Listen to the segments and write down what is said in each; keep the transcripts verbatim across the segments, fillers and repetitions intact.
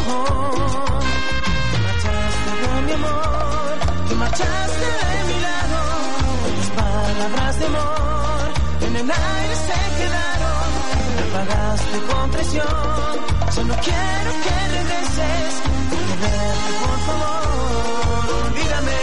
Te marchaste de mi amor, te marchaste de mi lado. Tus palabras de amor en el aire se quedaron. Me pagaste con presión, solo quiero que regreses. Quiero verte, por favor, olvídame.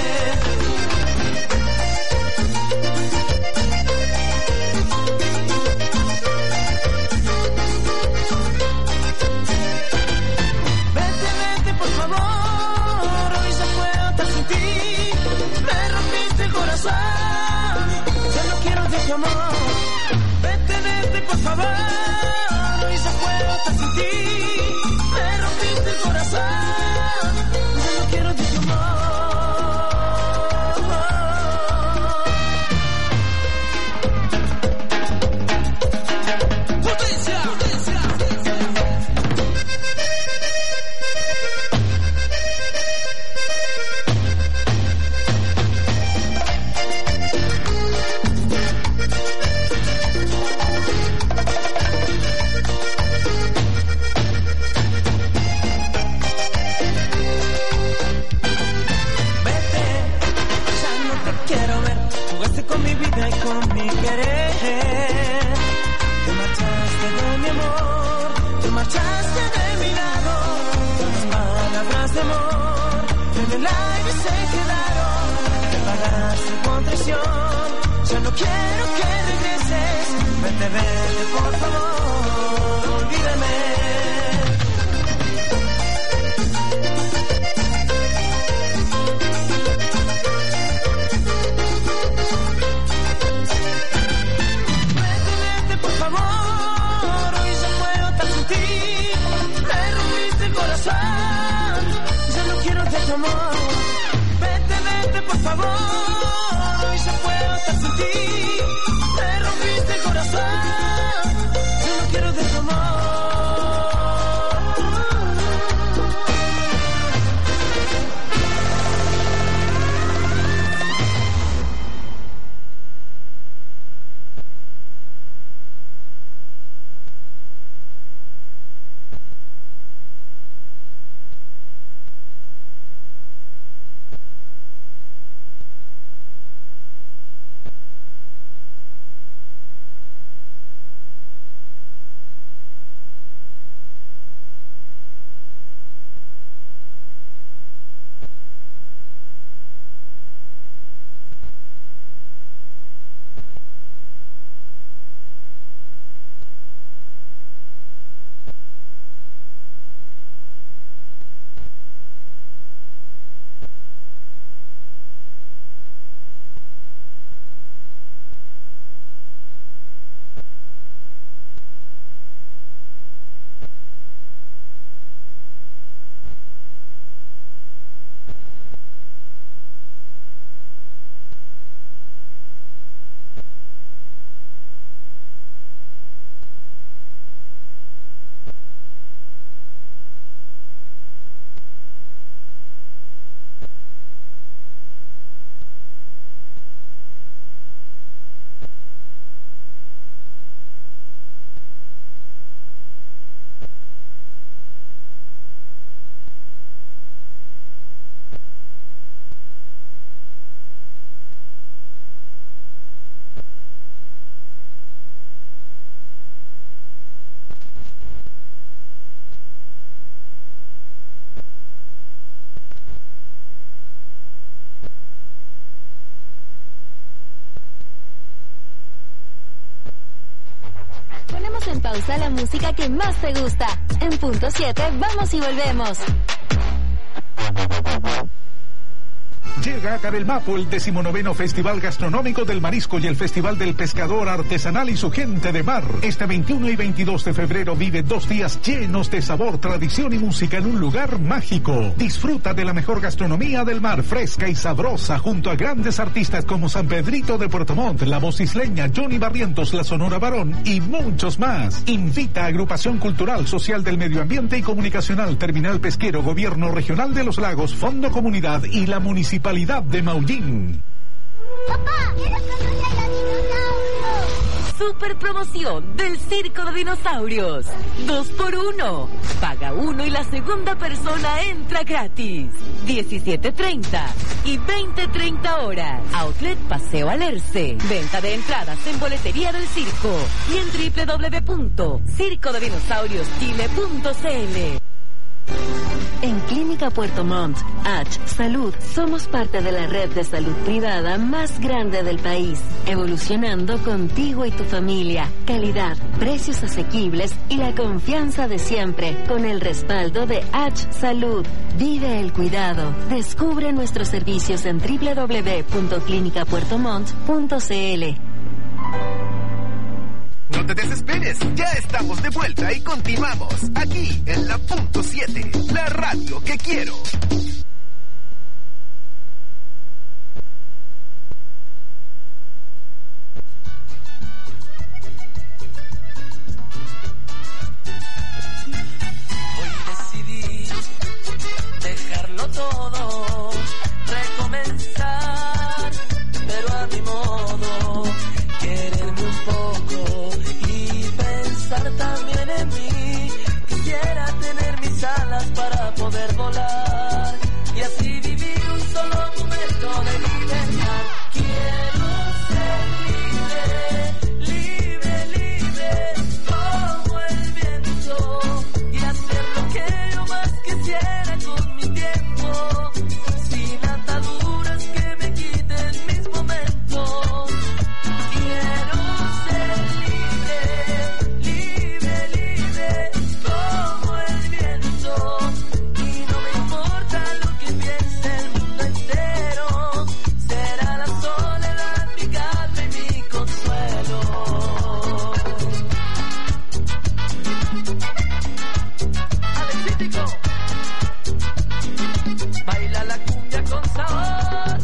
Ya no quiero de tu amor. Vete, vete, por favor. Hoy se puedo estar sin ti. Me rompiste el corazón. Ya no quiero de tu amor. ¡Potencia! ¡Potencia! Y con mi querer, te marchaste de mi amor, te marchaste de mi lado. Tus palabras de amor en el aire se quedaron. Te pagaste con traición, ya no quiero que regreses. Vete, vete, por favor, olvídame. Ya no quiero de tu amor. Vete, vete, por favor. Hoy ya puedo estar sin ti. Me rompiste el corazón. Ya no quiero de tu amor. En pausa la música que más te gusta. En punto siete, vamos y volvemos. Llega a Carelmapo el decimonoveno Festival Gastronómico del Marisco y el Festival del Pescador Artesanal y su gente de mar. Este veintiuno y veintidós de febrero vive dos días llenos de sabor, tradición y música en un lugar mágico. Disfruta de la mejor gastronomía del mar, fresca y sabrosa, junto a grandes artistas como San Pedrito de Puerto Montt, La Voz Isleña, Johnny Barrientos, La Sonora Barón y muchos más. Invita a Agrupación Cultural, Social del Medio Ambiente y Comunicacional, Terminal Pesquero, Gobierno Regional de los Lagos, Fondo Comunidad y la Municipalidad de Maullín. ¡Papá! ¡Quiero conocer a los dinosaurios! super promoción del Circo de Dinosaurios. Dos por uno. Paga uno y la segunda persona entra gratis. diecisiete treinta y veinte treinta horas. Outlet Paseo Alerce. Venta de entradas en boletería del circo y en doble u doble u doble u punto circo de dinosaurios chile punto c l. En Clínica Puerto Montt, H Salud, somos parte de la red de salud privada más grande del país, evolucionando contigo y tu familia. Calidad, precios asequibles y la confianza de siempre, con el respaldo de H Salud. Vive el cuidado. Descubre nuestros servicios en doble u doble u doble u punto clínica puerto montt punto c l. No te desesperes, ya estamos de vuelta y continuamos aquí en la punto siete, la radio que quiero. Hoy decidí dejarlo todo, recomenzar, pero a mi modo, quererme un poco y pensar también en mí. Quisiera tener mis alas para poder volar y así vivir un solo momento de libertad. Quiero ser libre, libre, libre, como el viento, y hacer lo que yo más quisiera con mi tiempo, sin ataduras que me quiten mis momentos. Quiero ser libre, libre, libre, como el viento, y no me importa lo que piense el mundo entero. Será la soledad mi calma y mi consuelo. Alexítico, baila la cumbia con sabor.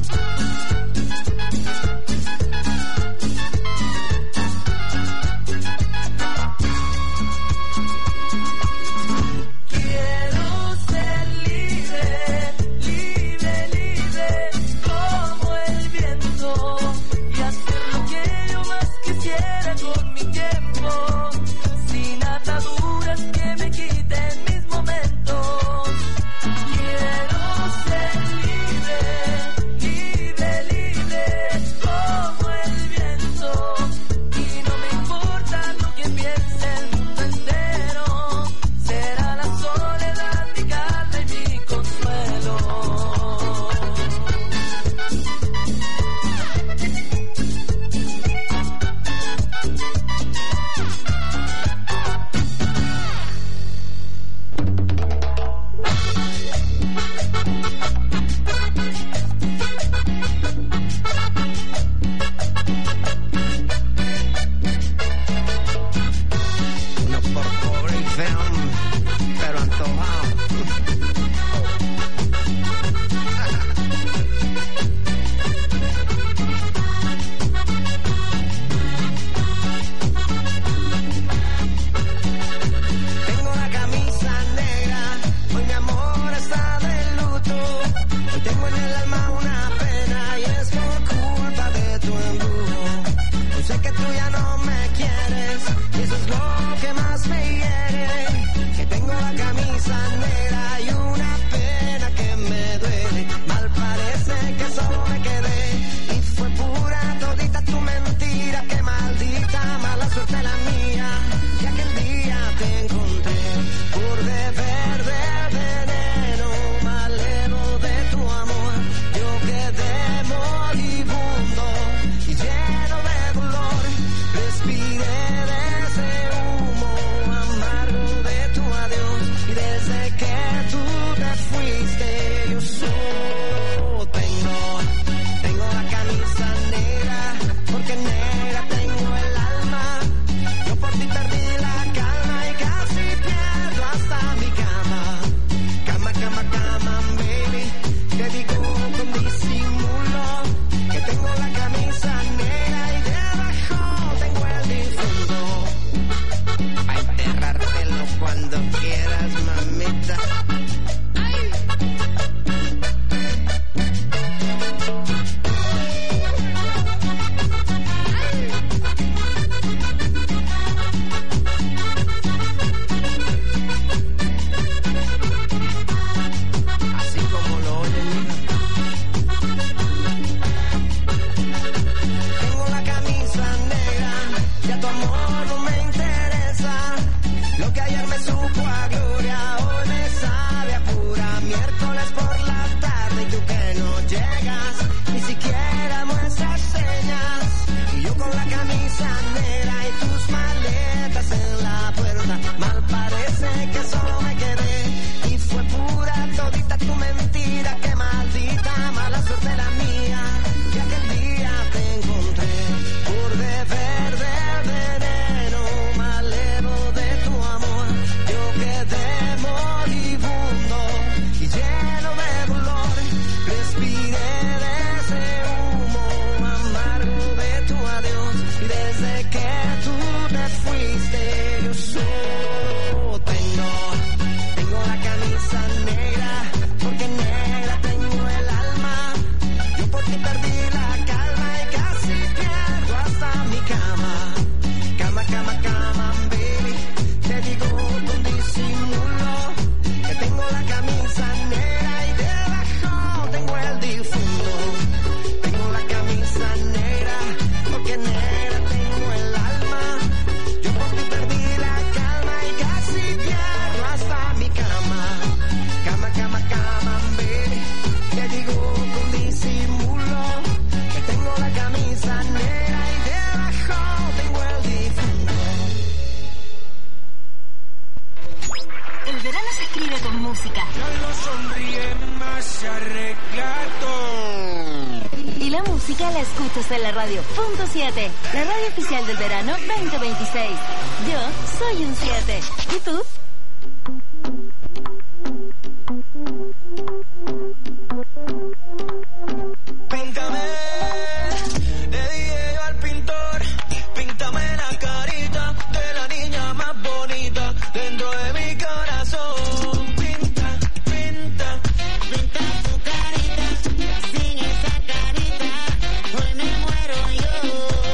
Quiero ser libre, libre, libre, como el viento, y hacer lo que yo más quisiera con mi tiempo, sin ataduras que me quiten mis momentos. Quiero ser libre, libre, libre, como el viento, y no me importa lo que piense el mundo entero. Será la soledad mi calma y mi consuelo. No por pobre y feo, pero antojado. Tengo la camisa negra, hoy mi amor está de luto. camisa negra, porque negra tengo el alma. Yo por ti perdí la calma y casi pierdo hasta mi cama. Cama, cama, cama, baby. Te digo con disimulo que tengo la camisa negra y debajo tengo el difunto. Tengo la camisa negra, porque negra tengo el alma. Yo por ti perdí la calma y casi pierdo hasta mi cama. Cama, cama, cama, baby. Te digo con disimulo que tengo la camisa negra y debajo tengo el difunto. El verano se escribe con música. Ya no sonríe más, se arregla todo. Y la música la escuchas en la radio punto siete, la radio oficial del verano veinte veintiséis. Yo soy un siete. ¿Y tú? Píntame, le dije yo al pintor, píntame la carita de la niña más bonita dentro de mi corazón. Pinta, pinta, pinta tu carita, sin esa carita, hoy me muero yo.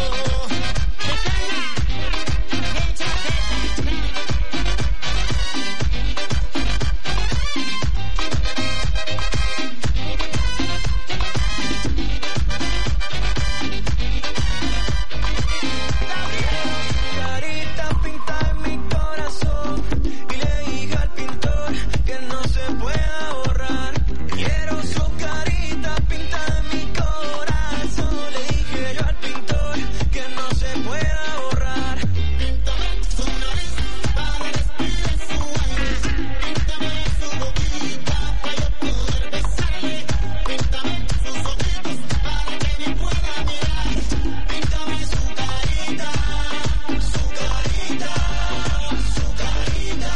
Carita pinta en mi corazón y le dije al pintor que no se pueda borrar. Quiero su carita pinta en mi corazón. Le dije yo al pintor que no se pueda borrar. Píntame su nariz para despedir su aire. Píntame su boquita para yo poder besarle. Píntame sus ojitos para que me pueda mirar. Píntame su carita, su carita, su carita,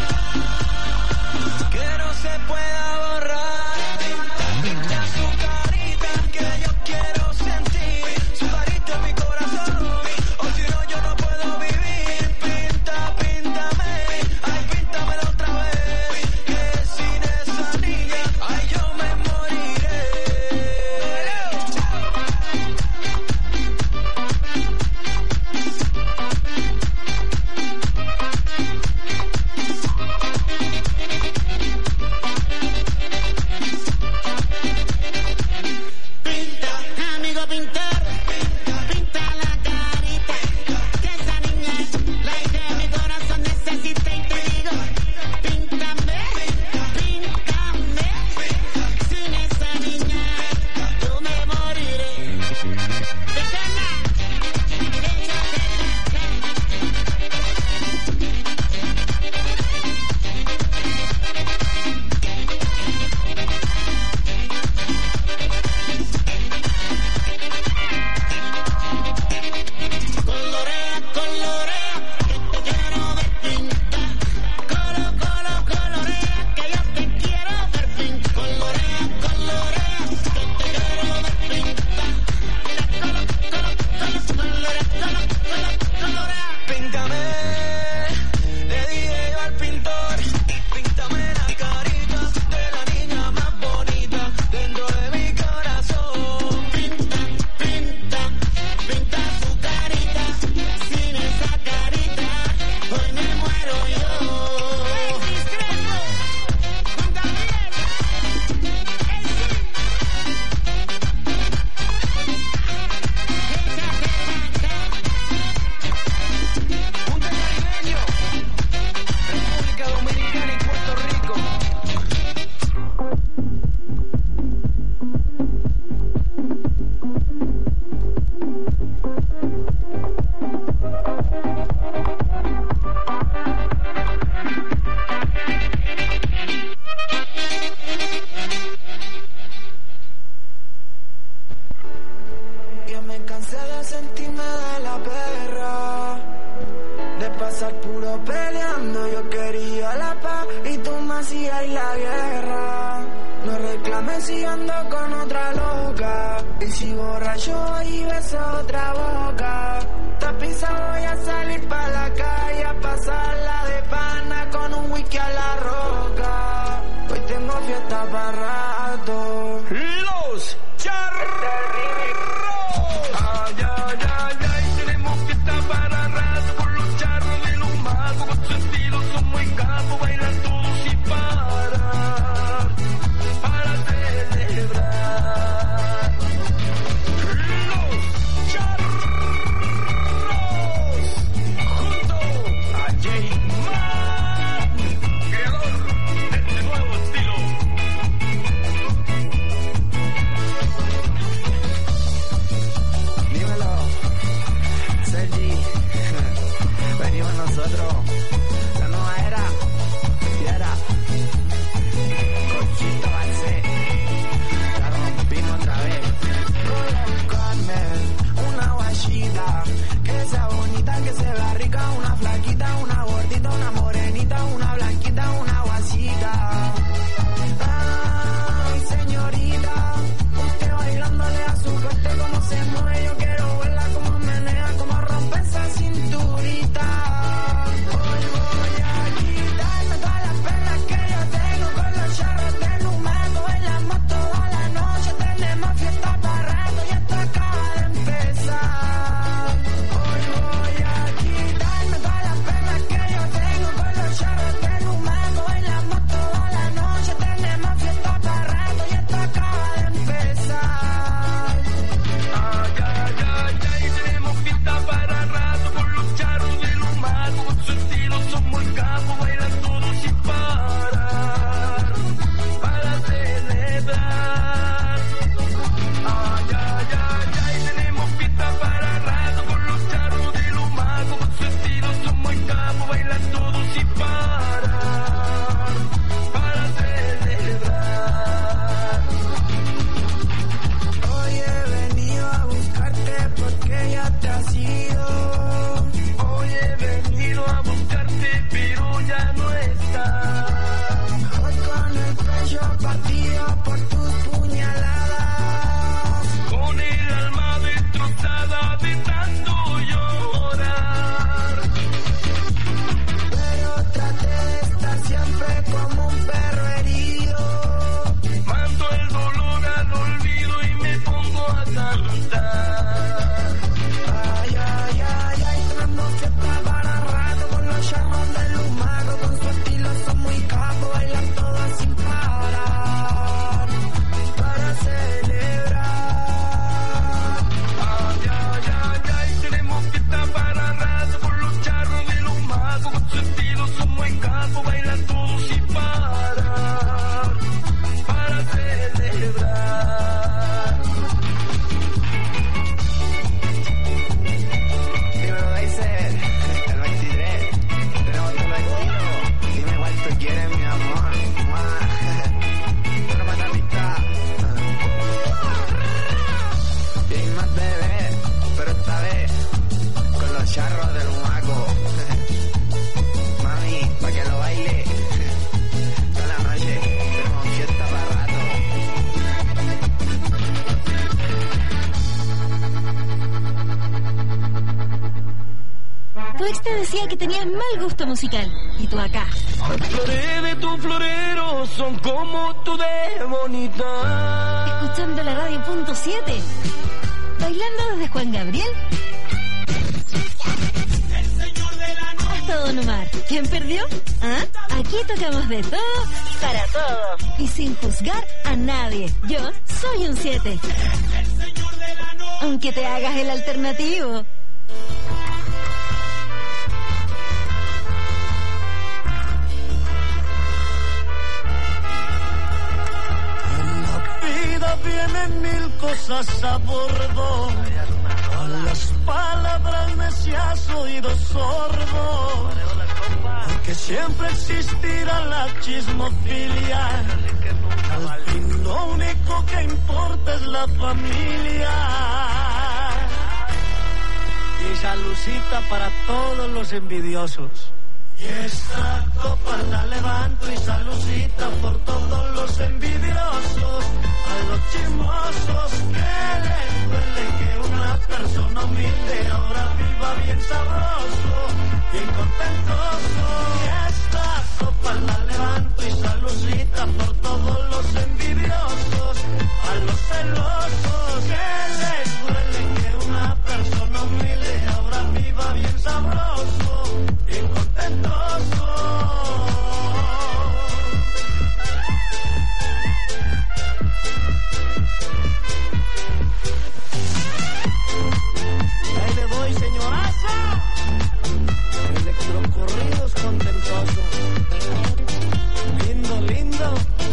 que no se pueda borrar. Pinta su carita, que yo quiero sentir su carita en mi corazón, o si no yo no puedo vivir. Pinta, píntame, ay píntamela otra vez, que sin esa niña, ay yo me moriré. Pinta, amigo pintor, pinta la carita, que esa niña es la hija de mi corazón necesita y te digo, píntame, píntame, sin esa niña yo me moriré. Déjala, colorea, colorea, que te quiero ver pintar. Colo, colo, colorea, que yo te quiero ver pintar. Colorea, colorea, que te quiero ver pintar. Colo, colo, colo, colorea, colo, colo, colorea. Píntame, le dije yo al pintor, píntame la carita de la niña más bonita dentro de mi corazón. Pinta, pinta, pinta su carita, sin esa carita, hoy me muero yo. Con Gabriel, Punta Caribeño, República Dominicana y Puerto Rico. Yo me cansé de sentirme de la perra, de pasar puro peleando. Yo quería la paz y tú me hacías la guerra. No reclames si ando con otra loca, y si borracho y beso otra boca. Tapiza voy a salir pa' la calle a pasarla de pana con un whisky a la roca. para rato. Los Charros. Ay, ay, ay, ay, tenemos fiesta para rato con los charros de los magos. Con su estilo son muy capos, bailan todos sin parar, para celebrar. Los Charros, junto a J-Man, creador de este nuevo estilo. Dímelo, Sergi. Venimos nosotros, la nueva era, y era Cochito Balse, la rompimos otra vez. Colocarme una guachita, que sea bonita, que se vea rica, una flaquita, una gordita, una morenita, una blanquita, una guasita. Ay, señorita, usted bailándole a su corte, como se mueve, yo quiero verla como menea, como rompe esa cinturita. Hoy voy a quitarme todas las perlas que yo tengo con los charros de Numaco, bailamos toda la noche, tenemos fiesta para rato y esto acaba de empezar. Hoy voy a quitarme todas las perlas que yo tengo con los charros de Numaco, bailamos toda la noche, tenemos fiesta para rato y esto acaba de empezar. Ay, ay, ay, ay, tenemos fiesta para rato con los charros de los magos. Con su estilo son muy capos, bailan todos sin parar, para celebrar. Ay, ay, ay, ay, tenemos fiesta para rato con los charros de los magos. Con su estilo son muy capos, bailan todos sin parar, para celebrar. Hoy he venido a buscarte porque ya te has ido. Hoy he venido a buscarte, pero ya no estás. Hoy con el pecho partido por tus puñaladas. Con el alma destrozada de tanto llorar. Pero traté de estar siempre como un perro herido. Mando el dolor al olvido y me pongo a cantar. Ay, ay, ay, ay, tenemos fiesta para rato con los charros de Lumaco. Con su estilo son muy capos, bailan todas sin parar, para celebrar. Ay, ay, ay, ay, tenemos fiesta para rato con los charros de los magos. Con su estilo son muy capos, bailan todos sin parar, para celebrar. Dímelo, dice el veintitrés, tenemos otro vestido. Dime cuál tú quieres, mi amor. Mua. Pero matapista. Y hay más bebé, pero esta vez con los charros del humaco. Mami, pa' que lo baile toda la noche, tenemos fiesta para rato. Tu ex te decía que tenías mal gusto musical. Y tú acá, Las flores de tu florero son como tú de bonita. escuchando la radio punto siete. Bailando desde Juan Gabriel hasta Don Omar. ¿Quién perdió? ¿Ah? Aquí tocamos de todo para todos. Y sin juzgar a nadie. Yo soy un siete. Aunque te hagas el alternativo. En la vida vienen mil cosas a bordo. A las palabras necias oído sordo. Porque siempre existirá la chismofilia. Al fin lo único que importa es la familia. Y saludcita para todos los envidiosos. Y esta copa la levanto y saludita por todos los envidiosos, a los chismosos que les duele que una persona humilde ahora viva bien sabroso, bien contentoso. Y esta copa la levanto y saludita por todos los envidiosos, a los celosos que les duele que una persona humilde ahora viva bien sabroso, bien contentoso. Ahí le voy, señoraza. Electrocorridos contentoso. Lindo, lindo.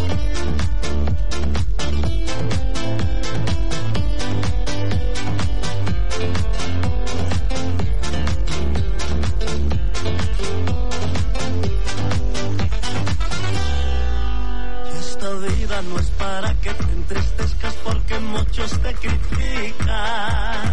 Vida no es para que te entristezcas porque muchos te critican.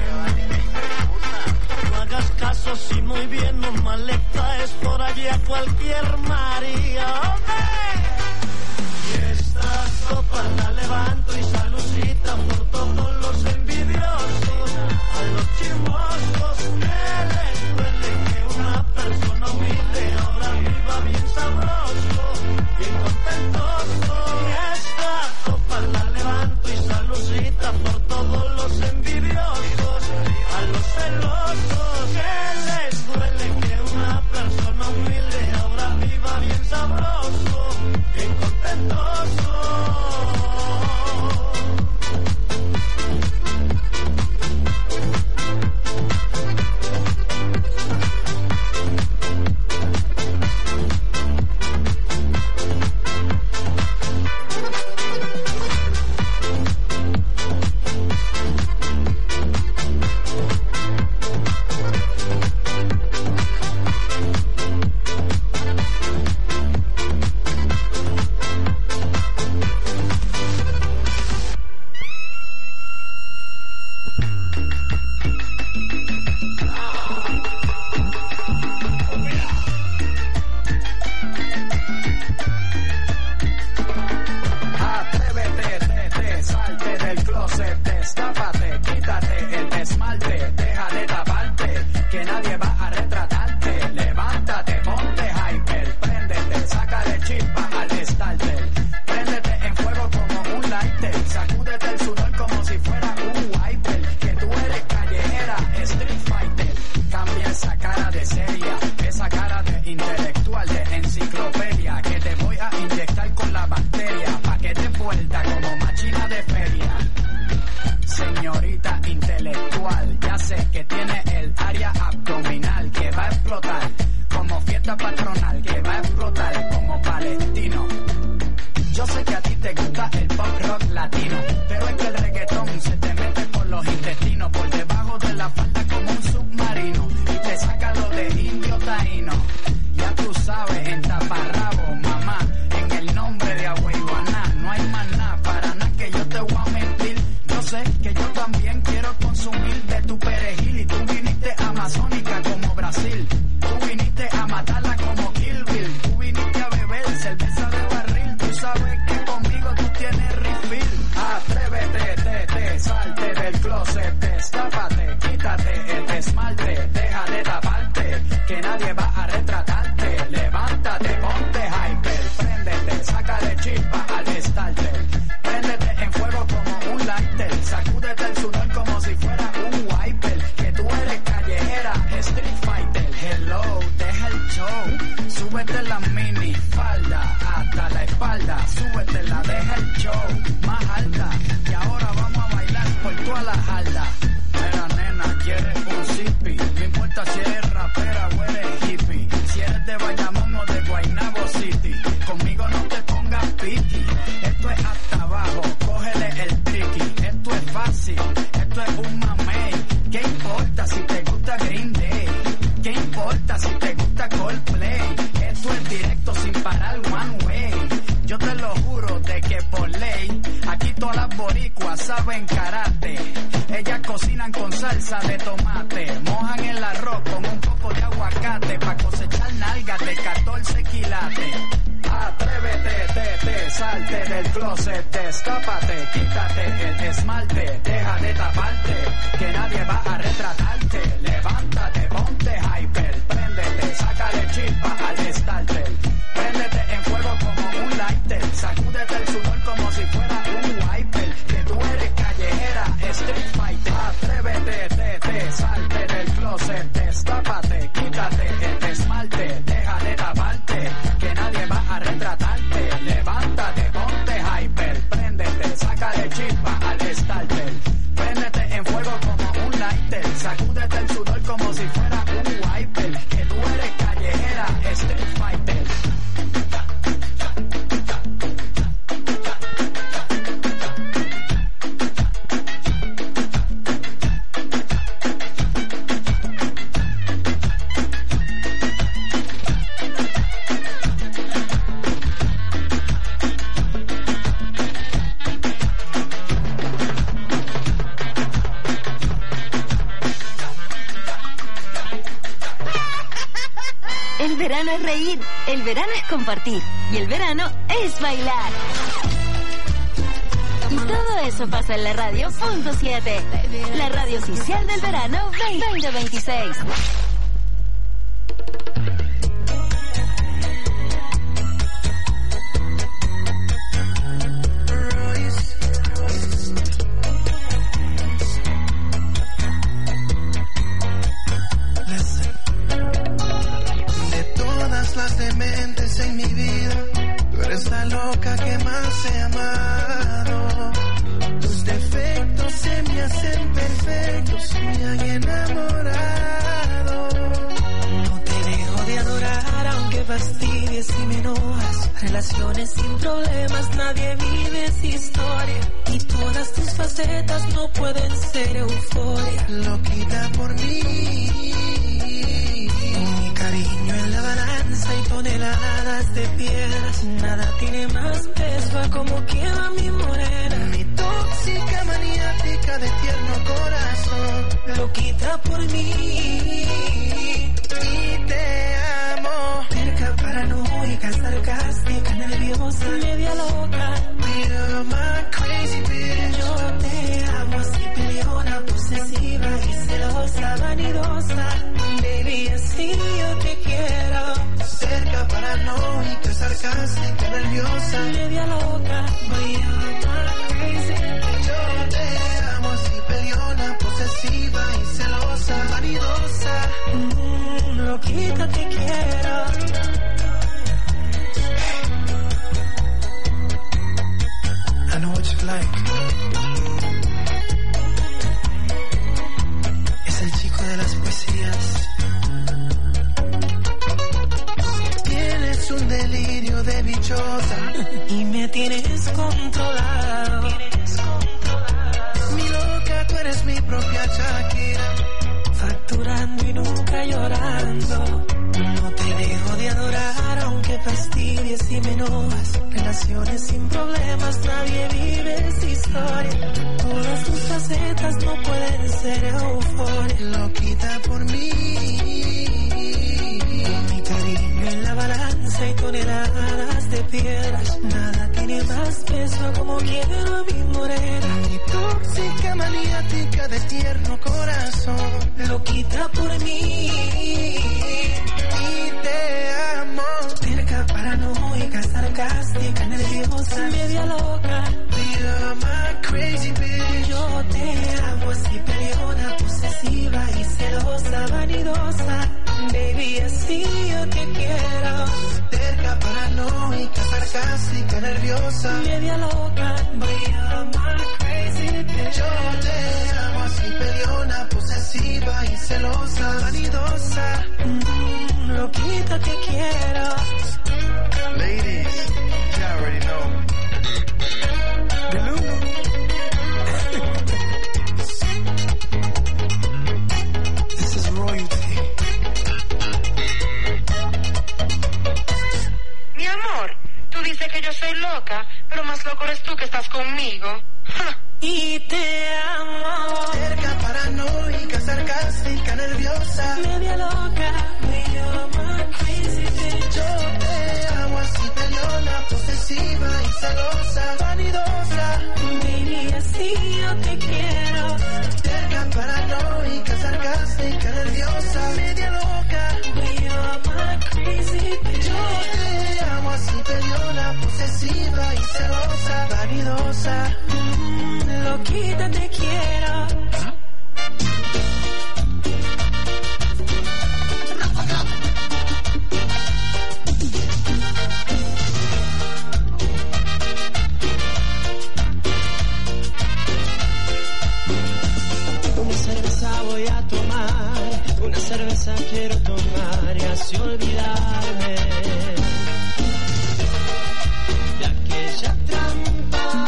No hagas caso si muy bien o mal le caes por allí a cualquier María. ¡Hombre! Y esta copa la levanto y saludita por todos los envidiosos, a los chismosos que les duele que una persona humilde ahora viva bien sabroso, bien contentoso. La levanto y saludita por todos los envidiosos, a los celosos que les duele que una persona humilde ahora viva bien sabroso, bien contentoso. saben karate. Ellas cocinan con salsa de tomate, mojan el arroz con un poco de aguacate pa' cosechar nalgas nalgas de catorce quilates. Atrévete, te, te, salte del closet, destápate, quítate el esmalte, deja de taparte, que nadie va a retratarte. Levántate, ponte hyper, préndete, sácale chispa al starter. Préndete en fuego como un lighter, sacúdete el sudor como si fuera un wiper. Que tú eres callejera, street fighter. Atrévete, te, te, salte del closet, destápate, quítate el esmalte, deja de taparte, que nadie va a retratarte. Levántate, ponte hyper, préndete, sácale chispa al starter. Préndete en fuego como un lighter, sacúdete el sudor como si fuera un wiper. Que tú eres callejera, street fighter. El verano es reír, el verano es compartir y el verano es bailar. Y todo eso pasa en la radio punto siete, la radio oficial del verano veinte veintiséis. Las dementes en mi vida, tú eres la loca que más he amado. Tus defectos se me hacen perfectos, me han enamorado. No te dejo de adorar aunque fastidies y me enojas. Relaciones sin problemas, nadie vive esa historia. Y todas tus facetas no pueden ser euforia. Loquita por mí, cariño en la balanza y toneladas de piedras. Nada tiene más peso a como quiera mi morena. Mi tóxica maniática de tierno corazón, loquita por mí. Y te amo. Terca, paranoica, sarcástica, nerviosa, media loca. You're my crazy bitch. Yo te amo así peleona, posesiva y celosa, vanidosa. Baby, así yo te quiero. Cerca, paranoica, sarcástica, nerviosa, media loca. You're my crazy. Yo te amo así peleona, posesiva y celosa, vanidosa. Mm, loquita te quiero. I know what you like. Es el chico de las poesías. Tienes un delirio de bichosa y me tienes controlado. Mi loca, tú eres mi propia Shakira. Facturando y nunca llorando. No te dejo de adorar aunque fastidies y me enojas. Relaciones sin problemas, nadie vive esa historia. Todas tus facetas no pueden ser euforia. Loquita por mí, mi cariño en la balanza y toneladas de piedras. Nada tiene más peso como quiero a mi morena. Mi tóxica maniática de tierno corazón, loquita por mí. Y te amo. Terca, paranoica, sarcástica, nerviosa, media loca. You're my crazy bitch. Yo te amo así peleona, posesiva y celosa, vanidosa. Baby, así yo te quiero. Terca, paranoica, sarcástica, nerviosa, media loca. You're my crazy bitch. Yo te amo así peleona, posesiva y celosa, vanidosa. Mm, loquita te quiero. Ladies, you already know. This is royalty. Mi amor, tú dices que yo soy loca, pero más loco eres tú que estás conmigo. Ja, y te amo. Cerca, paranoica, sarcástica, nerviosa, media loca, medio man crazy bitch. yo te amo así, peleona, posesiva y celosa, vanidosa, baby, así yo te quiero. cerca, paranoica, sarcástica, nerviosa, media loca, medio man crazy bitch. yo te amo así, peleona, posesiva y celosa, vanidosa, mm, loquita te quiero. Una cerveza voy a tomar, una cerveza quiero tomar y así olvidarme de aquella trampa,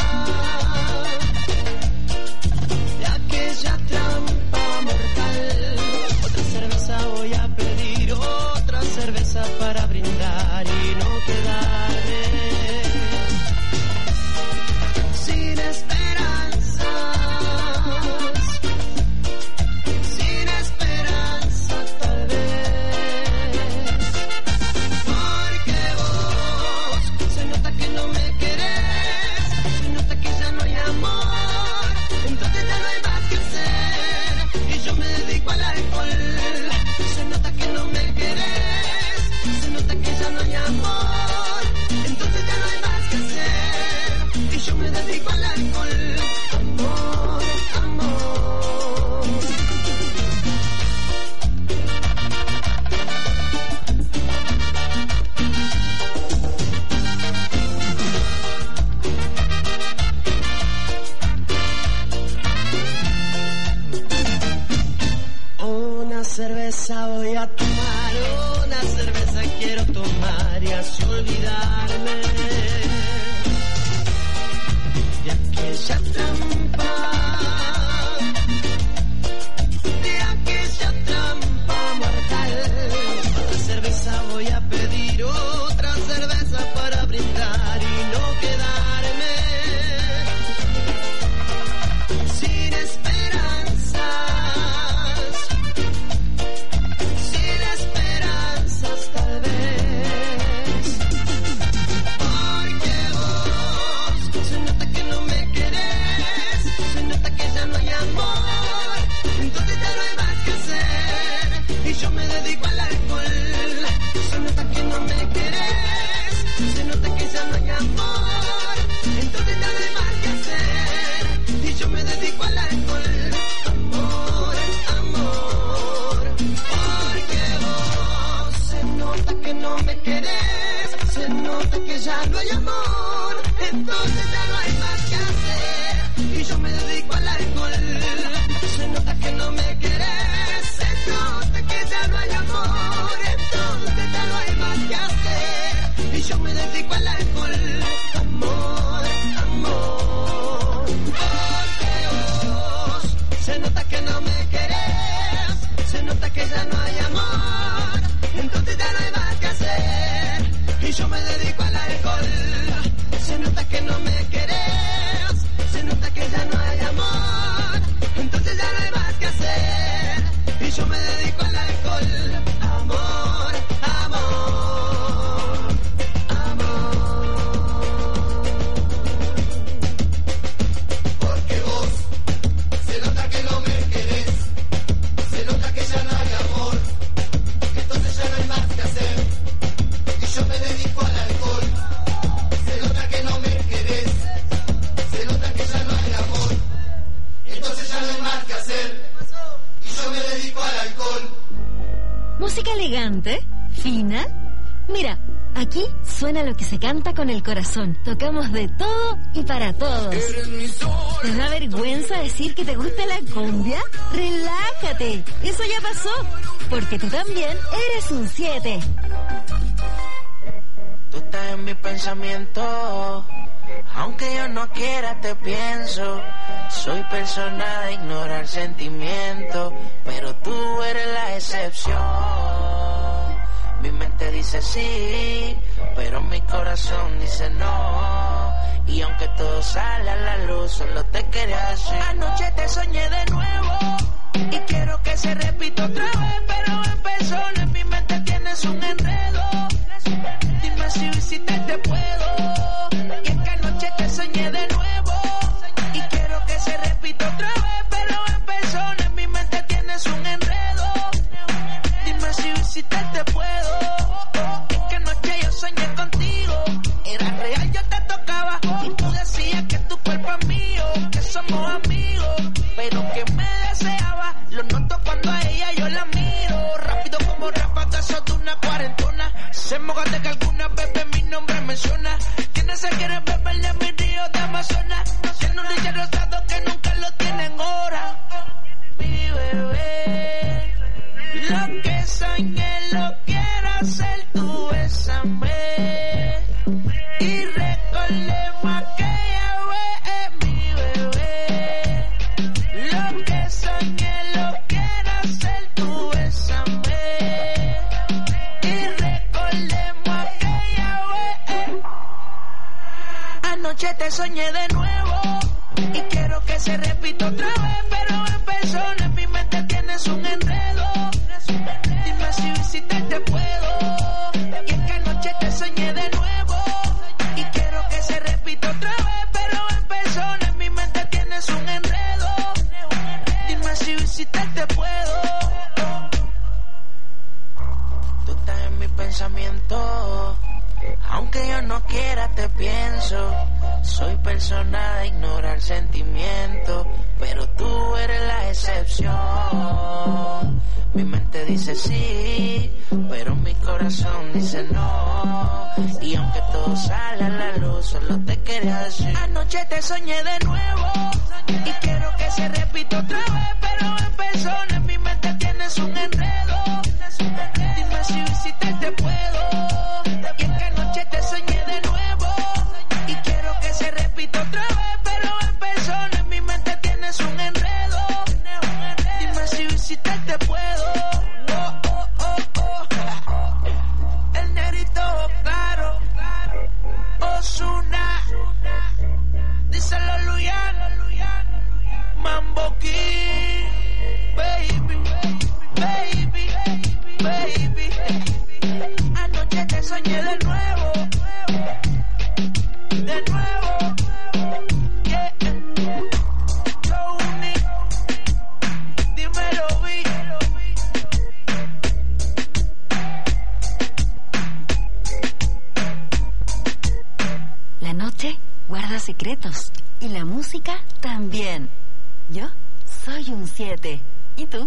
de aquella trampa mortal. Otra cerveza voy a pedir, otra cerveza para brindar y no quedarme sin esperanzas, sin esperanza tal vez, porque vos se nota que no me querés, se nota que ya no hay amor, entonces ya no hay más que hacer y yo me dedico al alcohol. Se nota que no me querés, se nota que ya no hay amor, entonces ya no hay más que hacer y yo me dedico al alcohol. Amor, amor. Una cerveza voy a tomar, una cerveza quiero tomar y así olvidarme de aquella trampa, de aquella trampa mortal. Otra cerveza voy a pedir, otra cerveza para brindar y no quedarme sin esperanzas, sin esperanzas tal vez, porque vos se nota que no me querés, se nota que ya no hay amor, entonces ya no hay más que hacer y yo me dedico al alcohol. Se nota que no me querés, se nota que ya no hay amor, entonces ya no hay más que hacer y yo me dedico al alcohol. Amor, amor, porque vos se nota que no me querés, se nota que ya no hay amor, entonces ya no hay más que hacer y yo me dedico al alcohol. Se nota que no me querés, se nota que ya no hay amor, entonces ya no hay más que hacer y yo me dedico al alcohol. Amor, amor, porque vos se nota que no me querés, se nota que ya no hay amor, entonces ya no hay más que hacer y yo me dedico al alcohol. Se nota que no me querés, se nota que ya no hay amor, entonces ya no hay más que hacer y yo me dedico al alcohol. Amor, amor, amor, porque vos se nota que no me querés, se nota que ya no hay amor, entonces ya no hay más que hacer y yo me dedico al alcohol. Se nota que no me querés, se nota que ya no hay amor, entonces ya no hay más que hacer y yo me dedico al alcohol. Música elegante, fina. Mira, aquí suena lo que se canta con el corazón. Tocamos de todo y para todos. ¿Te da vergüenza decir que te gusta la cumbia? Relájate, eso ya pasó, porque tú también eres un siete. Tú estás en mi pensamiento, aunque yo no quiera te pienso. Soy persona de ignorar sentimientos, pero tú eres la excepción. Mi mente dice sí, pero mi corazón dice no. Y aunque todo sale a la luz, solo te quería decir. Anoche te soñé de nuevo y quiero que se repita otra vez, pero en persona en mi mente tienes un enredo. Dime si visitarte puedo. Y es que anoche te soñé de nuevo y quiero que se repita otra vez, pero en persona en mi mente tienes un enredo. Dime si visitarte puedo. Es que anoche yo soñé contigo, era real, yo te tocaba y tú decías que tu cuerpo es mío, que somos amigos, pero que me deseaba. Lo noto cuando a ella yo la miro, rápido como ráfagazos de una cuarentona. Se moja de que alguna bebé mi nombre menciona. ¿Quiénes se quieren beberle mi río de Amazonas? Tiene un leche rosado que nunca lo tienen hora. Mi bebé, lo que soñé lo quiero hacer, tú bésame. Y recordemos aquella vez, mi bebé. Lo que soñé lo quiero hacer, tú bésame. Y recordemos aquella vez. Anoche te soñé de nuevo y quiero que se repita otra vez, pero en persona en mi mente tienes un enredo. Dime si visitarte puedo. Y es que anoche te soñé de nuevo y quiero que se repita otra vez, pero en persona en mi mente tienes un enredo. Dime si visitarte puedo. Tú estás en mi pensamiento, aunque yo no quiera te pienso. Soy persona de ignorar sentimientos, pero tú eres la excepción. Mi mente dice sí, pero mi corazón dice no. Y aunque todo sale a la luz, solo te quería decir. Anoche te soñé de nuevo y quiero que se repita otra vez, pero en persona en mi mente tienes un enredo. Dime si visitarte puedo. Y es que anoche te soñé de nuevo y quiero que se repita otra vez, pero en persona en mi mente tienes un enredo. Dime si visitarte puedo. Oh, oh, oh, oh. El negrito claro, Ozuna, díselo Luyan, Mambo King, baby, baby, baby. Anoche te soñé de nuevo, de nuevo, yeah. Tony, dímelo, vi. La noche guarda secretos y la música también. Yo soy un siete. ¿Y tú?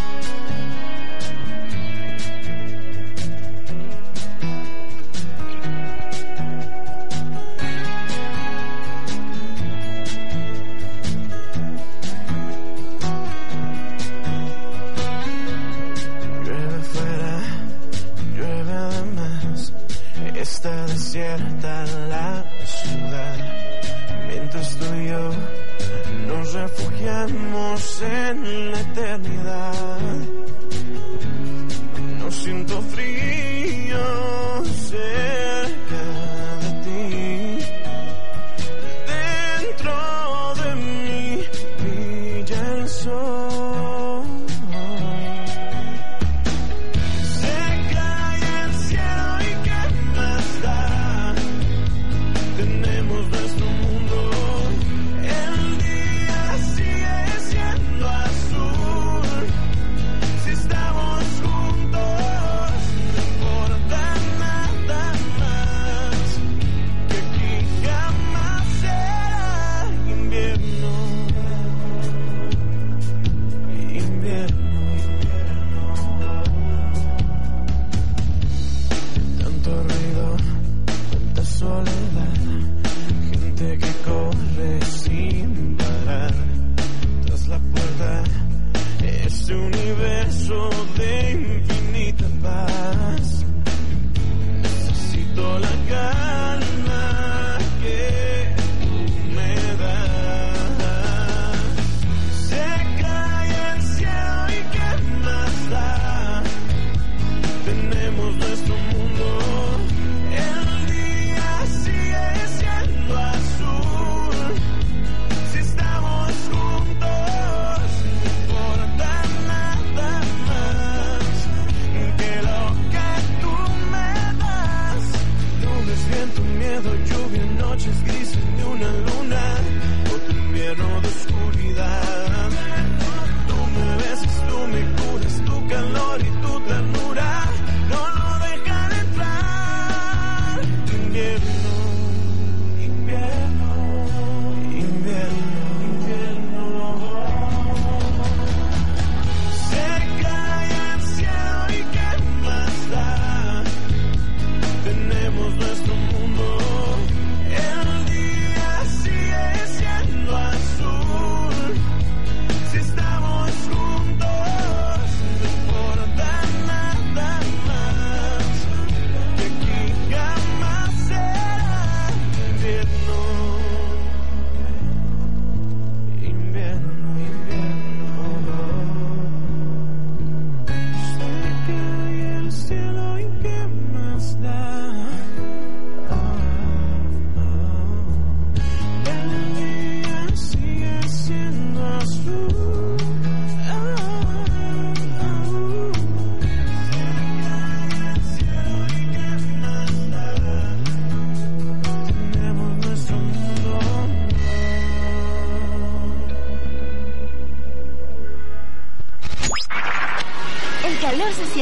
Está desierta la ciudad, mientras tú y yo nos refugiamos en la eternidad. No siento frío cerca de ti, dentro de mí brilla el sol. Se cae el cielo y qué más da, tenemos nuestro mundo. El día sigue siendo azul, si estamos juntos no importa nada más, que aquí jamás será invierno, invierno. Tanto ruido, tanta soledad, gente que corre sin parar. Tras la puerta, este universo de infinita paz. Necesito la calma que tú me das. Se cae el cielo y qué más da, tenemos nuestro mundo. El día sigue siendo azul,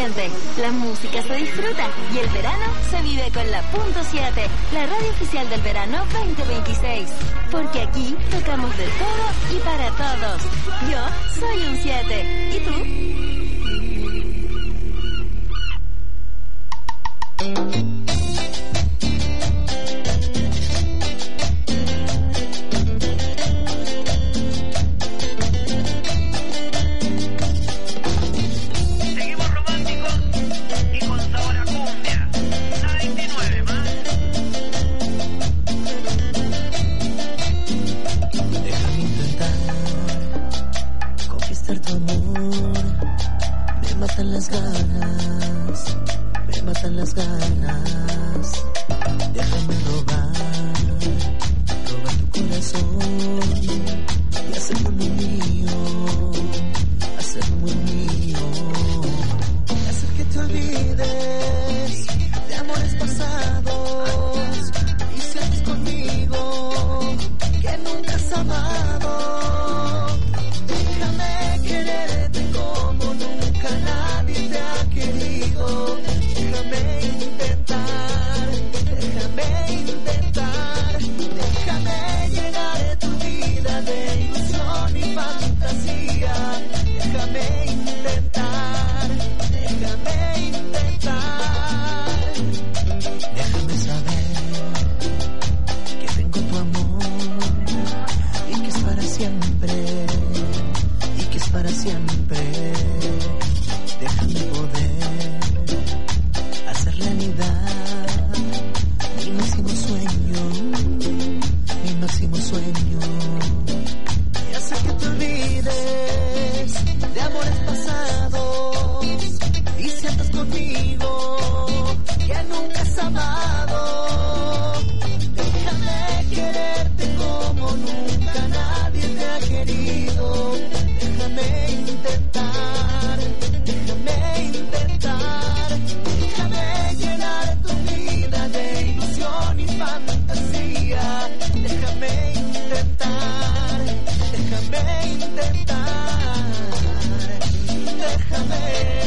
siente, la música se disfruta y el verano se vive con la punto siete, la radio oficial del verano veinte veintiséis. Porque aquí tocamos de todo y para todos. Yo soy un siete. ¿Y tú? Las ganas, me matan las ganas. Déjame robar, robar tu corazón y hacerlo muy mío, hacerlo muy mío. Hacer que te olvides de amores pasados y sientes conmigo que nunca has amado. Déjame quererte como nunca nadie te ha querido. Déjame intentar, déjame intentar, déjame llenar tu vida de ilusión y fantasía. Déjame intentar, déjame intentar, déjame saber que tengo tu amor y que es para siempre, y que es para siempre. Déjame poder hacer realidad mi máximo sueño, mi máximo sueño. Y hacer que te olvides de amores pasados y sientas conmigo que nunca has amado. Déjame quererte como nunca nadie te ha querido. Déjame intentar, déjame intentar, déjame llenar tu vida de ilusión y fantasía. Déjame intentar, déjame intentar, déjame.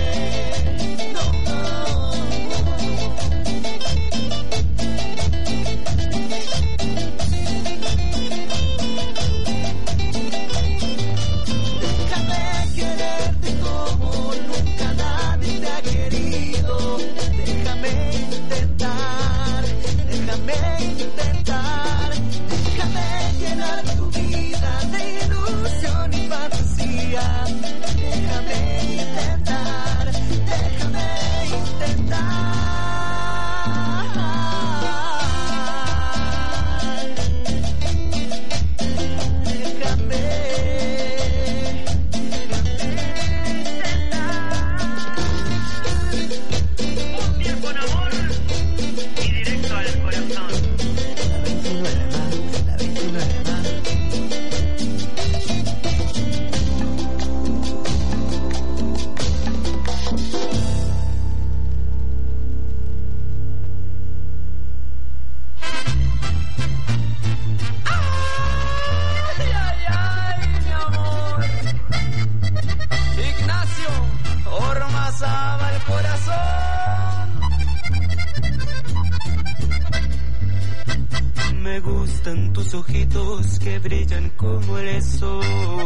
Ojitos que brillan como el sol,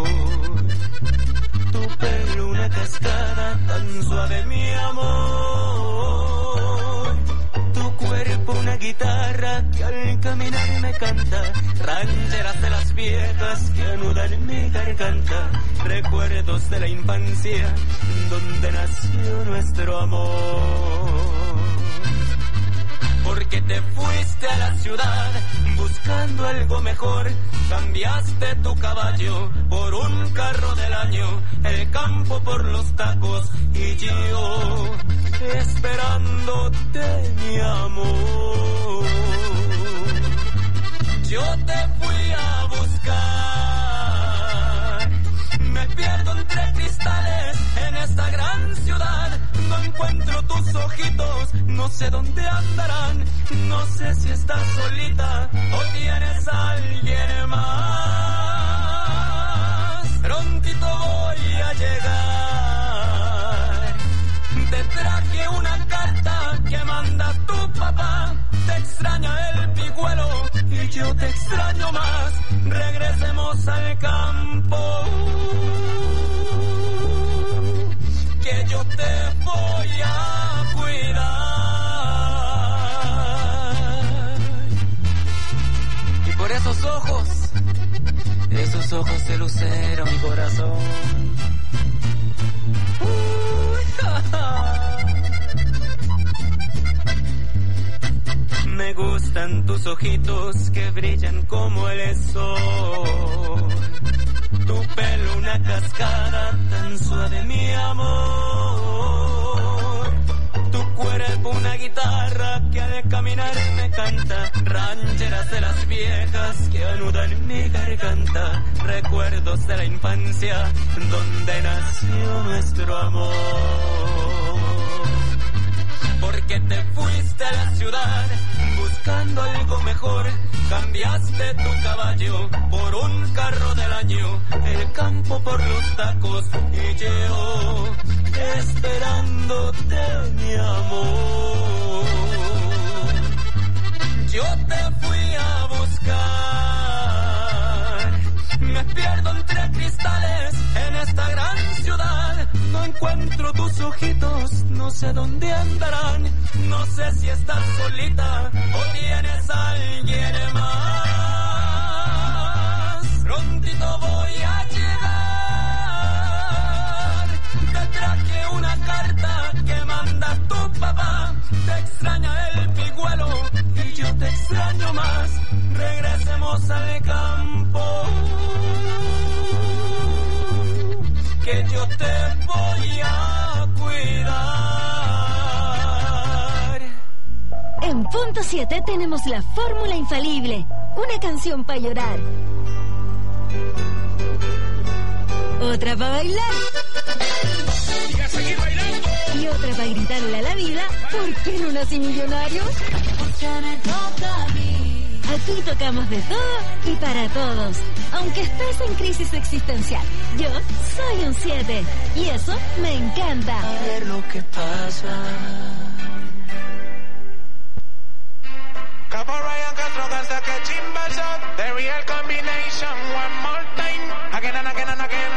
tu pelo una cascada tan suave, mi amor, tu cuerpo una guitarra que al caminar me canta, rancheras de las viejas que anudan mi garganta, recuerdos de la infancia donde nació nuestro amor. Porque te fuiste a la ciudad buscando algo mejor, cambiaste tu caballo por un carro del año, el campo por los tacos y yo esperándote, mi amor. Yo te fui a buscar, me pierdo entre cristales en esta gran ciudad, no encuentro tus ojitos, no sé dónde andarán, no sé si estás solita o tienes a alguien más. Prontito voy a llegar, yo te extraño más. Regresemos al campo, que yo te voy a cuidar. Y por esos ojos, esos ojos de lucero, mi corazón. Uy, ja, ja. Me gustan tus ojitos que brillan como el sol. Tu pelo una cascada tan suave, mi amor. Tu cuerpo una guitarra que al caminar me canta. Rancheras de las viejas que anudan mi garganta. Recuerdos de la infancia donde nació nuestro amor. Porque te fuiste a la ciudad buscando algo mejor. Cambiaste tu caballo por un carro del año, el campo por los tacos y yo esperándote, mi amor. Yo te fui a buscar, me pierdo entre cristales en esta gran ciudad. No encuentro tus ojitos, no sé dónde andarán. No sé si estás solita o tienes a alguien más. Prontito voy a llegar. Te traje una carta que manda tu papá. Te extraña el pigüelo y yo te extraño más. Regresemos al campo, que yo te voy a cuidar. En Punto siete tenemos la fórmula infalible, una canción para llorar, otra para bailar Y a seguir bailando. y otra para gritarle a la vida, ¿por qué no nací millonario? Porque me toca a mí. Aquí tocamos de todo y para todos, aunque estés en crisis existencial. Yo soy un siete y eso me encanta. A ver lo que pasa. Capo Ryan Castro hasta que chimba shot. The real combination. One more time. Again and again and again.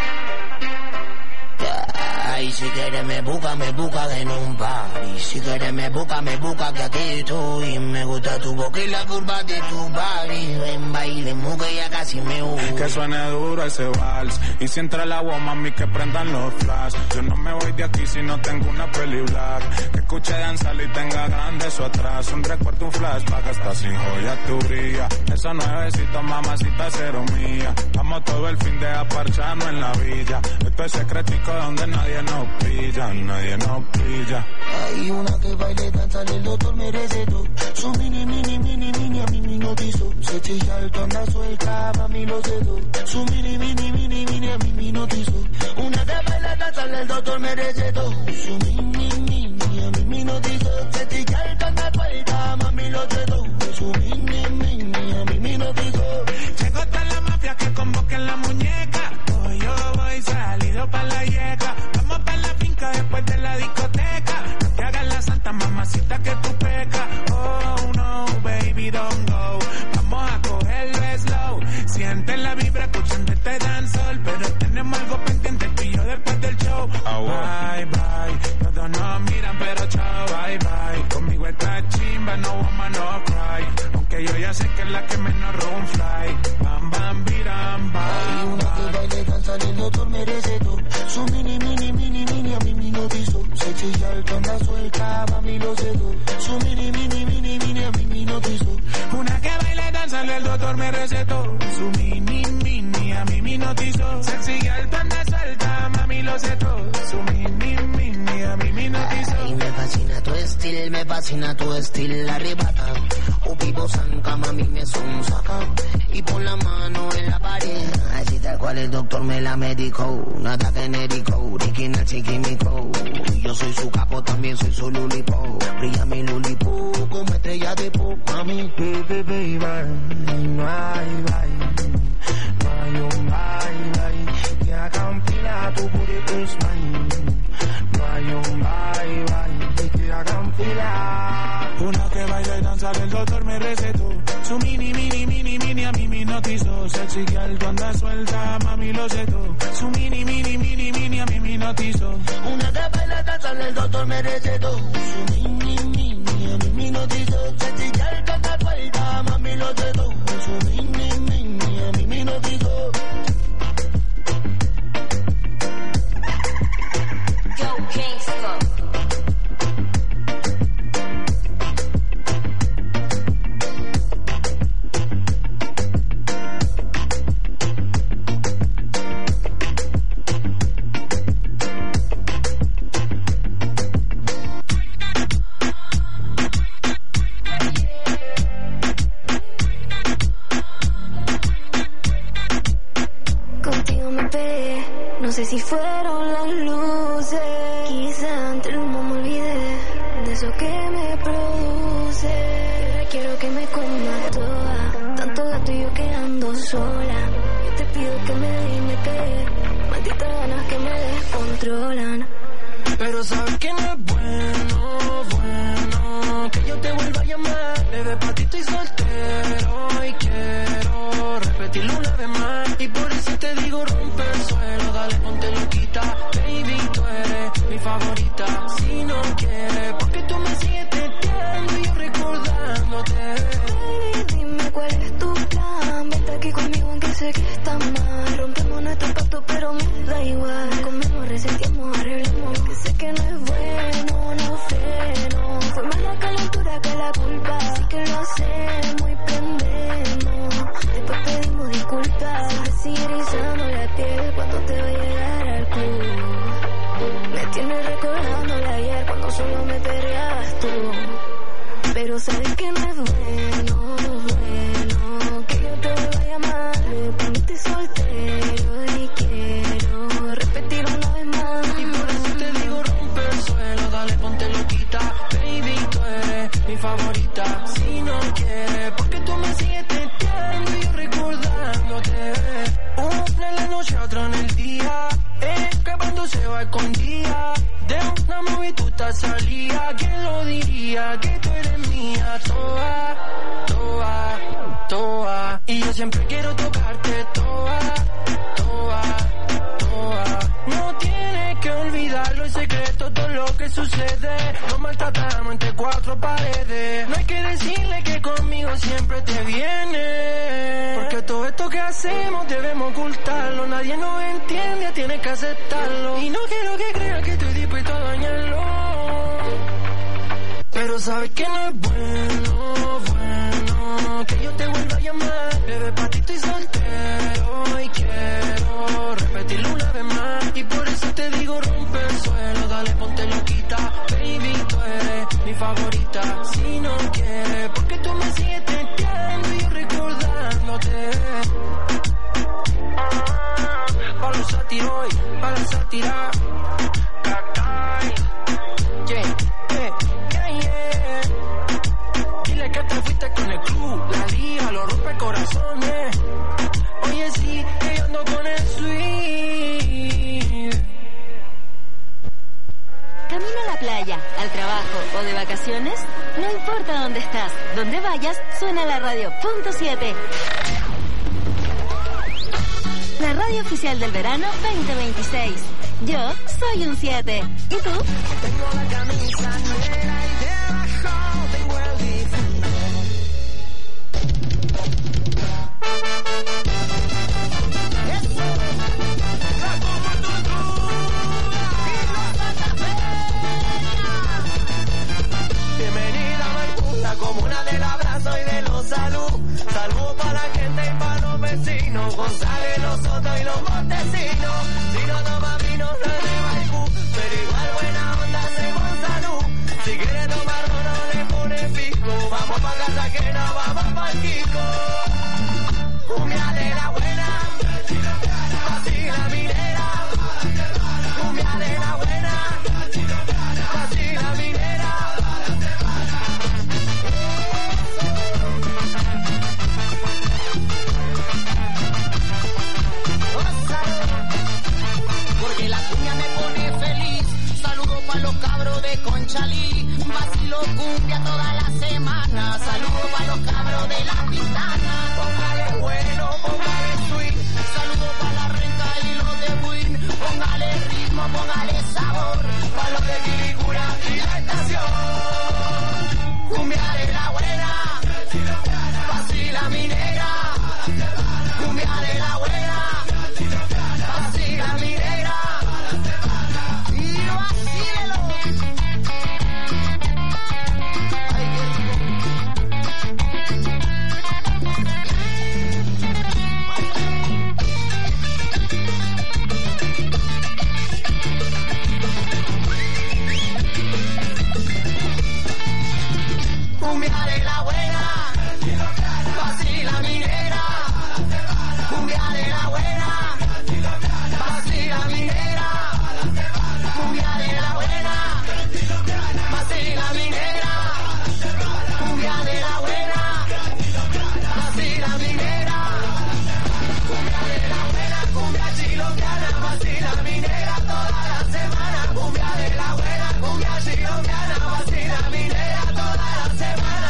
Ay, si quieres me busca, me busca en un party. Si quieres me busca, me busca que aquí estoy. Me gusta tu boca y la curva de tu body. Ven, baile, muga, ya casi me hubo. Que suene duro ese vals. Y si entra el agua, mami, que prendan los flash. Yo no me voy de aquí si no tengo una peli black. Que escuche danzar y tenga grande eso atrás. Un recuerdo, un flash, pa' que hasta sin joya tu brilla. Esos nuevecitos, mamacita, cero mía. Vamos todo el fin de aparcharnos en la villa. Esto es secretico donde nadie nos pilla, nadie nos pilla. Hay una que baile, danza, el doctor me recetó. Su mini, mini, mini, mini, a mí me notizó. Se chilla alto, anda suelta, mami lo cedo. Su mini, mini, mini, mini, a mí me notizó. Una que baila, danza, el doctor me recetó. Su mini, mini, a mí me notizó. Se chilla alto, anda suelta, mami lo cedo. Su mini, mini, a mí me notizó. Llegó hasta la mafia que convoquen la muñeca. Hoy yo voy salido pa' la yeca. Vamos pa' la finca después de la discoteca. No te hagas la santa mamacita que tú pecas. Oh no, baby, don't go. Vamos a cogerlo slow. Siente la vibra escuchando este dancehall. Pero tenemos algo pendiente tú y yo después del show. Oh, bye, bye. Todos nos miran pero chao, bye, bye. Conmigo está chimba, no woman, no cry. Aunque yo ya sé que es la que menos roba un fly. Bam, bam, biram, bam. Hay una que baile, danza, el doctor me recetó. Su mini, mini, mini, mini, a mí me notizó. Se chilla alto, anda suelta, mami lo cedo. Su mini, mini, mini, mini, a mí me notizó. Una que baila, danza, el doctor me recetó. Su mini, mini, a mí me notizó. Sexy alto, anda suelta, mami lo cedo. Su mini, mini, a mí me notizó. Y me fascina tu estilo, me fascina tu estilo, arrebata. O vivo zanca, mami me son saca. Y pon la mano en la pared. Así tal cual el doctor me la medicó. Nada genérico, original chiquímico. Yo soy su capo, también soy su lulipo. Brilla mi lulipo como estrella de pop, mami. Baby, baby, no hay baile. No hay un baile que haga un fila, tu booty is mine. No hay un baile que haga un fila. Una que baila y danza, el doctor me recetó. Su mini, mini, mini, a mí me notizó. Sexy girl, tú andas suelta, mami, lo sé todo. Su mini, mini, mini, mini, a mí me notizó. Una tapa en la taza, el doctor me recetó. Su mini, mini, a mí me notizó. Sexy girl, tú andas suelta, mami, lo sé todo. Su mini, mini, a mí me notizó. Yo, gangsta. No sé si fueron las luces, quizá entre el humo me olvidé de eso que me produce. Ahora quiero que me comas toda, tanto gato y yo quedando sola. Yo te pido que me des y me quede, malditas ganas que me descontrolan. Pero sabes que no es bueno, bueno, que yo te vuelva a llamar. Bebé, pa' ti estoy soltero y quiero repetirlo una vez más. Y por eso te digo rompe el suelo, dale ponte loquita. Baby, tú eres mi favorita. Si no quieres, porque tú me sigues testeando y yo recordándote. Baby, dime cuál es tu plan. Vente aquí conmigo aunque sé que está mal. Rompemos nuestro pacto pero me da igual. Comemos, resentimos, arreglemos. Que sé que no es bueno, no freno. Fue más la calentura que la culpa. Así que lo hacemos y prendemos. Después pedimos disculpas. Me sigue erizando la piel cuando te va a llegar al club. Me tienes recordándole ayer cuando solo me perreabas tú. Pero sabes que no es bueno, bueno, que yo te vuelva a llamar. Me poniste soltero y quiero repetir una vez más. Y por eso te digo rompe el suelo, dale ponte loquita. Baby, tú eres mi favorita. Si no quieres, porque tú me sigues testeando y yo recordándote. Una en la noche, otra en el día, escapándose va escondida. De una movie tú estás salida. ¿Quién lo diría? Que tú eres mía. Toa, toa, toa. Y yo siempre quiero tocarte. Toa, toa, toa. No tienes que olvidarlo, el secreto, todo lo que sucede. Nos maltratamos entre cuatro paredes. No hay que decirle que conmigo siempre te viene. Porque todo esto que hacemos debemos ocultarlo. Nadie nos entiende, tienes que aceptarlo. Y no quiero que crean que estoy dispuesto a dañarlo. Pero sabes que no es bueno, bueno, que yo te vuelva a llamar. Bebé, pa' ti estoy soltero y quiero repetirlo una vez más. Y por eso te digo rompe el suelo, dale ponte loquita. Baby, tú eres mi favorita. Si no quieres, porque tú me sigues testeando y yo recordándote. Para los satiroy, para la sátira. Cacay, yeah, yeah, yeah, yeah. Dile que te fuiste con el club, la liga, lo rompe corazones. Oye, sí, que yo ando con el sweet. ¿Camino a la playa, al trabajo o de vacaciones? No importa dónde estás, donde vayas, suena la radio punto siete. La radio oficial del verano veinte veintiséis. Yo soy un siete. ¿Y tú? Tengo la camisa negra y debajo tengo el difuso. Bienvenida a Maipú, comuna del abrazo y de los salud. Salud para la gente y para los vecinos. González, los Sotos y los Montesinos. Si no toma vino, no es de Maipú. Pero igual buena onda según salud. Si quiere tomar no le pone pico. Vamos pa' casa que no vamos pa' el Kiko. Cumbia de la buena, así la minera. Cumbia de la buena, así la minera. Porque la cumbia me pone feliz. Saludo pa' los cabros de Conchalí. Vacilo cumbia toda la semana. Saludo pa' los cabros de La Pintana. vacila mi negra toda la semana, cumbia de la buena, cumbia chilombiana, vacila mi negra toda la semana.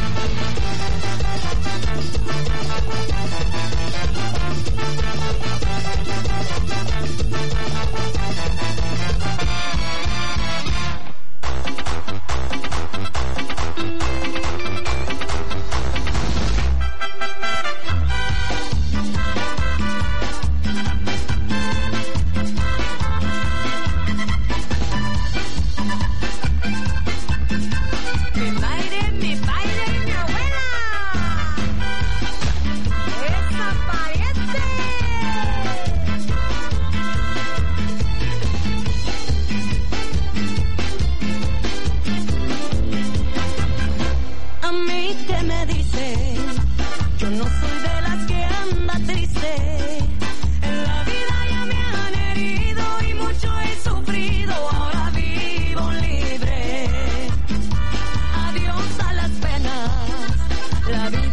Mi baile, mi baile, mi abuela. Esa parece. A mí que me dice, yo no soy de las que anda triste. En la vida ya me han herido y mucho he sufrido. Ahora vivo libre. Adiós a las penas. La vida